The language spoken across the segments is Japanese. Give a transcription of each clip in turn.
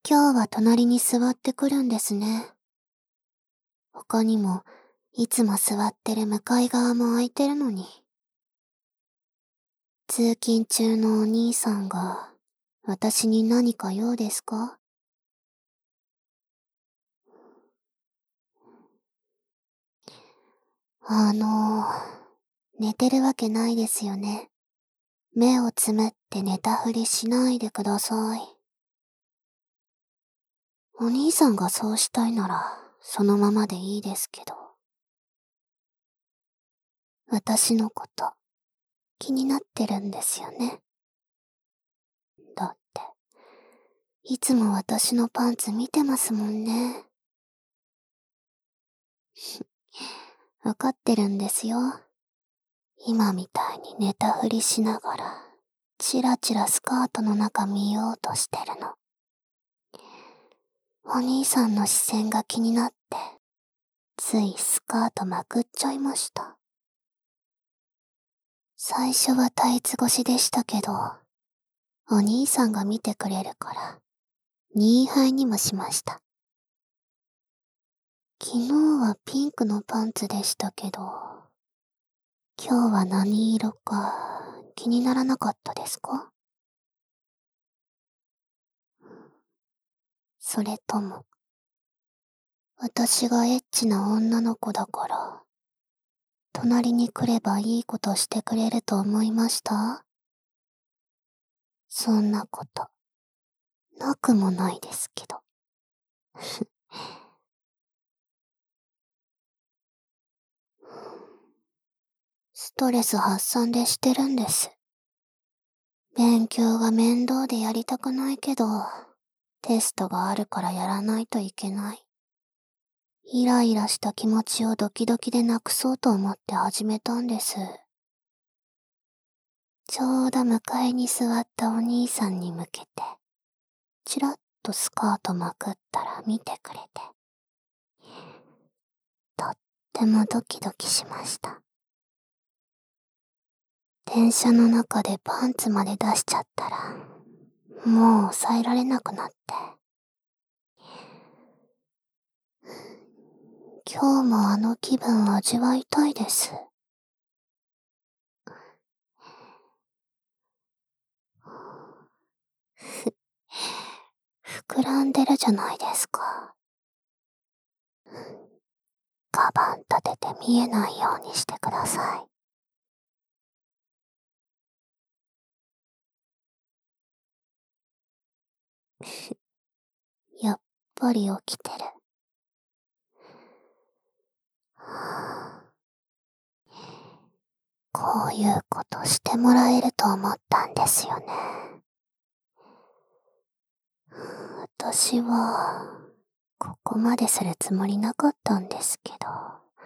今日は隣に座ってくるんですね。他にも、いつも座ってる向かい側も空いてるのに。通勤中のお兄さんが、私に何か用ですか？寝てるわけないですよね。目をつむって寝たふりしないでください。お兄さんがそうしたいなら、そのままでいいですけど。私のこと、気になってるんですよね。だって、いつも私のパンツ見てますもんね。わかってるんですよ。今みたいに寝たふりしながら、チラチラスカートの中見ようとしてるの。お兄さんの視線が気になって、ついスカートまくっちゃいました。最初はタイツ越しでしたけど、お兄さんが見てくれるから、ニーハイにもしました。昨日はピンクのパンツでしたけど、今日は何色か気にならなかったですか？それとも、私がエッチな女の子だから、隣に来ればいいことしてくれると思いました？そんなこと、なくもないですけど。ストレス発散でしてるんです。勉強が面倒でやりたくないけど、テストがあるからやらないといけない。イライラした気持ちをドキドキでなくそうと思って始めたんです。ちょうど向かいに座ったお兄さんに向けて、ちらっとスカートまくったら見てくれて、とってもドキドキしました。電車の中でパンツまで出しちゃったら、もう抑えられなくなって。今日もあの気分味わいたいです。膨らんでるじゃないですか。カバン立てて見えないようにしてください。やっぱり起きてる。こういうことしてもらえると思ったんですよね。私は、ここまでするつもりなかったんですけど、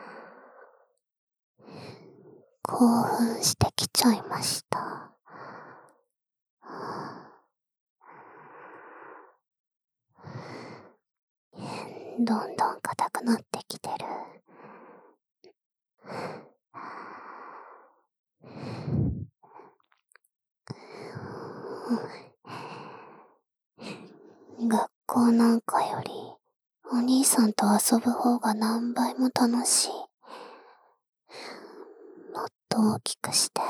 興奮してきちゃいました。どんどん硬くなってきてる。学校なんかより、お兄さんと遊ぶ方が何倍も楽しい。もっと大きくして。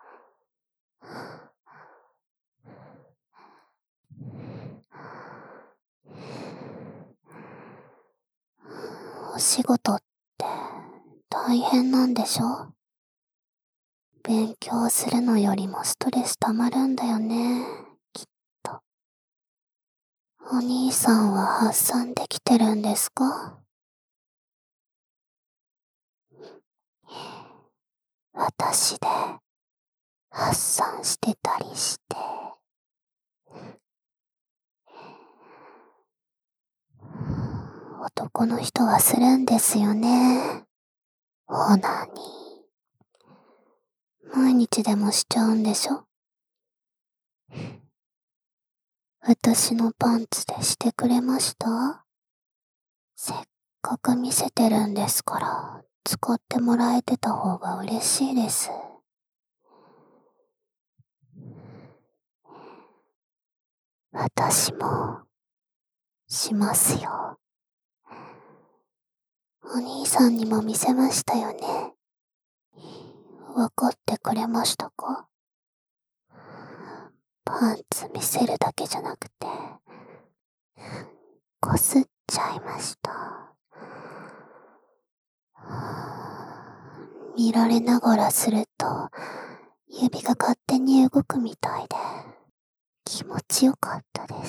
お仕事って大変なんでしょ？勉強するのよりもストレス溜まるんだよね、きっと。お兄さんは発散できてるんですか？私で発散してたりして。男の人はするんですよね。オナニー。毎日でもしちゃうんでしょ？私のパンツでしてくれました？せっかく見せてるんですから、使ってもらえてた方が嬉しいです。私もしますよ。お兄さんにも見せましたよね。わかってくれましたか？パンツ見せるだけじゃなくて、こすっちゃいました。見られながらすると、指が勝手に動くみたいで、気持ちよかったです。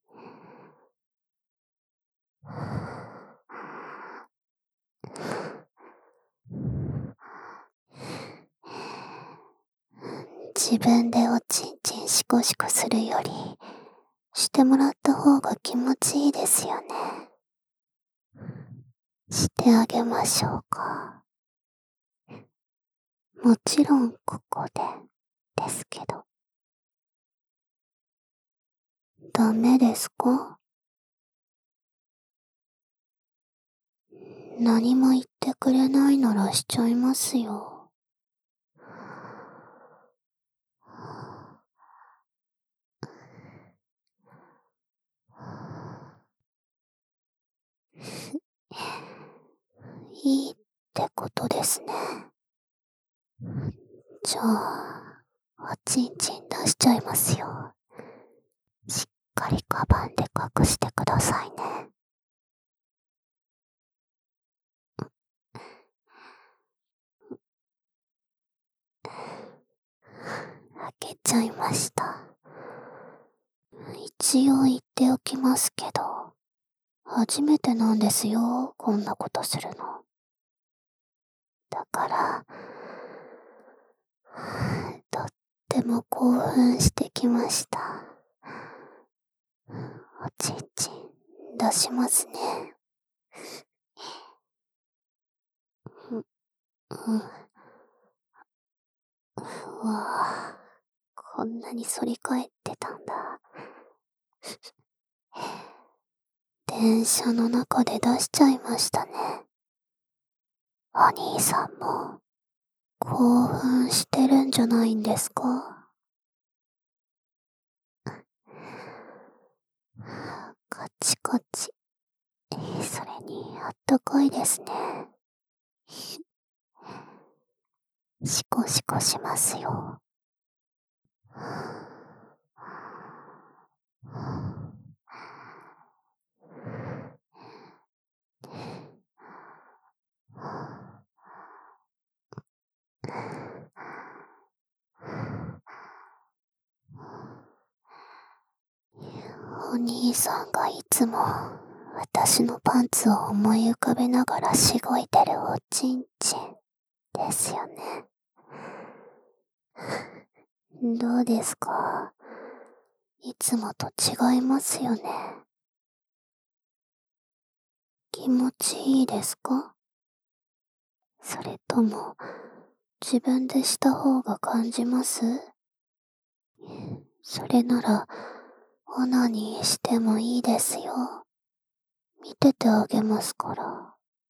自分でおちんちんシコシコするより、してもらった方が気持ちいいですよね。してあげましょうか。もちろんここで、ですけど。ダメですか？何も言ってくれないならしちゃいますよ。いいってことですね。じゃあ、おちんちん出しちゃいますよ。しっかりカバンで隠してくださいね。開けちゃいました。一応言っておきますけど、初めてなんですよ、こんなことするの。だから、とっても興奮してきました。おちんちん出しますね。うん。うわぁ、こんなに反り返ってたんだ。電車の中で出しちゃいましたね。お兄さんも興奮してるんじゃないんですか？カチカチ。それにあったかいですね。シコシコしますよ。お兄さんがいつも私のパンツを思い浮かべながらしごいてるおちんちんですよね。どうですか？いつもと違いますよね。気持ちいいですか？それとも自分でした方が感じます？それならオナニーしてもいいですよ。見ててあげますから。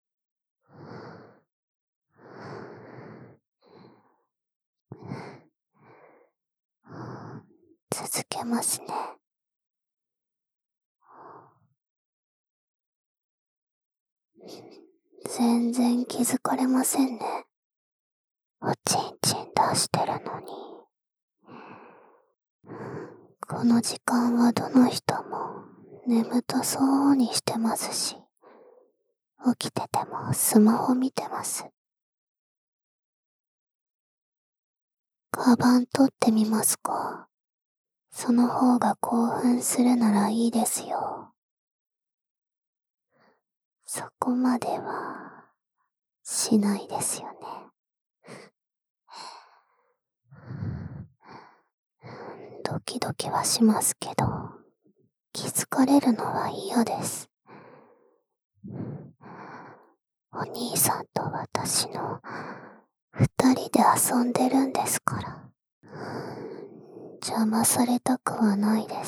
続けますね。全然気づかれませんね。おちんちん出してるのに。この時間はどの人も眠たそうにしてますし、起きててもスマホ見てます。カバン取ってみますか？その方が興奮するならいいですよ。そこまではしないですよね。ドキドキはしますけど、気づかれるのは嫌です。お兄さんと私の二人で遊んでるんですから。邪魔されたくはないです。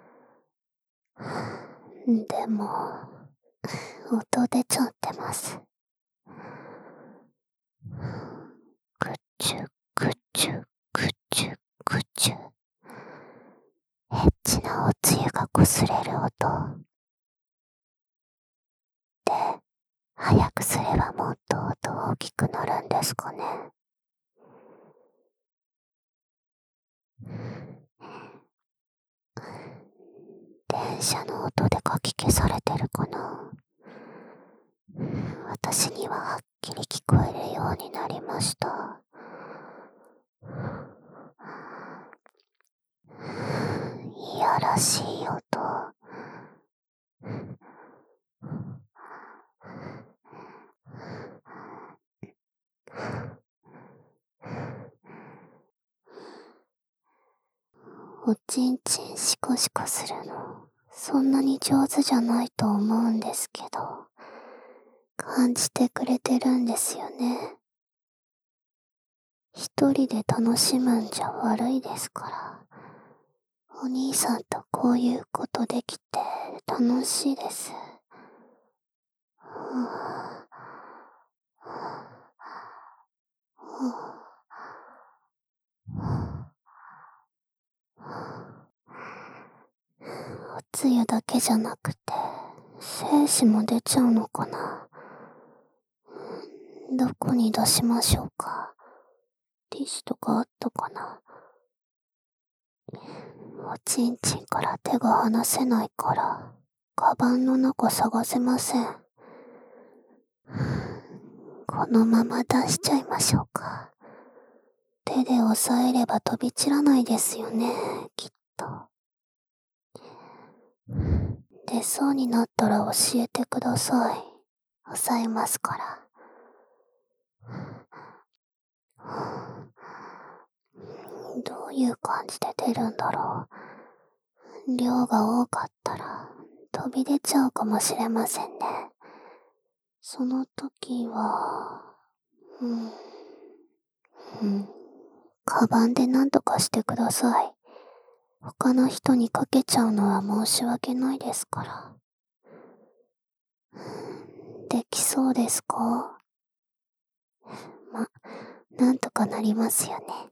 でも、音出ちゃってます。ぐちゅぐちゅぐちゅぐちゅ。エッチなおつゆがこすれる音。 早くすればもっと音大きくなるんですかね。電車の音でかき消されてるかな。私にははっきり聞こえるようになりました。いやらしい音。おちんちんシコシコするの、そんなに上手じゃないと思うんですけど、感じてくれてるんですよね。一人で楽しむんじゃ悪いですから。お兄さんとこういうことできて楽しいです。おつゆだけじゃなくて、精子も出ちゃうのかな。どこに出しましょうか。ティッシュとかあったかな。おちんちんから手が離せないから、カバンの中探せません。このまま出しちゃいましょうか。手で押さえれば飛び散らないですよね、きっと。出そうになったら教えてください。押さえますから。どういう感じで出るんだろう。量が多かったら飛び出ちゃうかもしれませんね。その時は、カバンで何とかしてください。他の人にかけちゃうのは申し訳ないですから。できそうですか？なんとかなりますよね。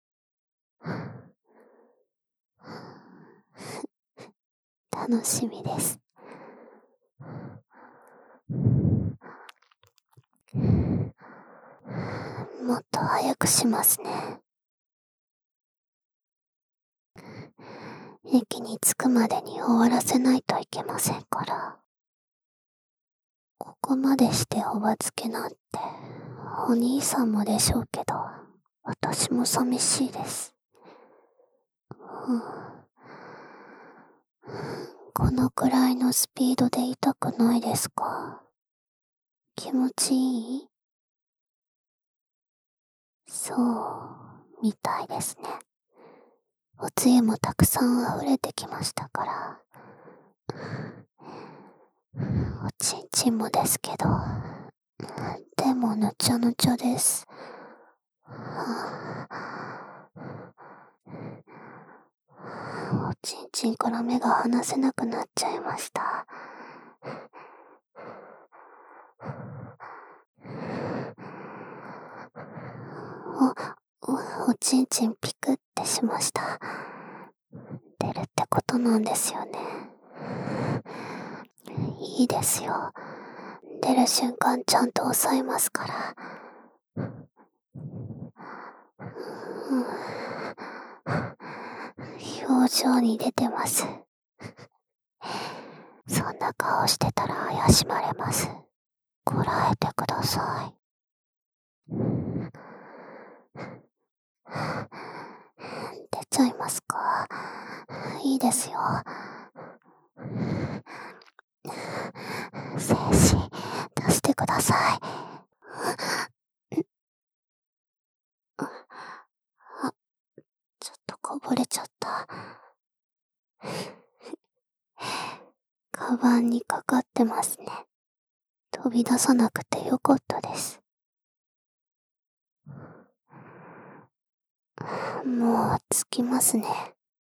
楽しみです。もっと早くしますね。駅に着くまでに終わらせないといけませんから。ここまでしてお預けなんて、お兄さんもでしょうけど、私も寂しいです。このくらいのスピードで痛くないですか？気持ちいい？そう、みたいですね。おつゆもたくさん溢れてきましたから。おちんちんもですけど、でもぬちゃぬちゃです。おちんちんから目が離せなくなっちゃいました。おちんちんピクってしました。出るってことなんですよね。いいですよ。出る瞬間ちゃんと押さえますから。表情に出てます。そんな顔してたら怪しまれます。こらえてください。出ちゃいますか？いいですよ。精子、出してください。ちょっとこぼれちゃった。カバンにかかってますね。飛び出さなくてよかったです。もう着きますね。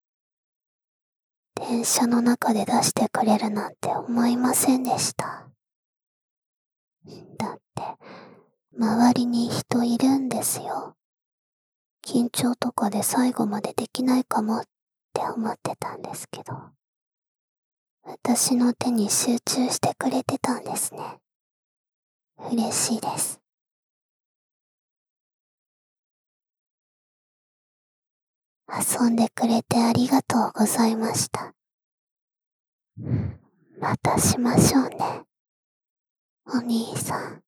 電車の中で出してくれるなんて思いませんでした。だって、周りに人いるんですよ。緊張とかで最後までできないかもって思ってたんですけど、私の手に集中してくれてたんですね。 嬉しいです。遊んでくれてありがとうございました。またしましょうね、お兄さん。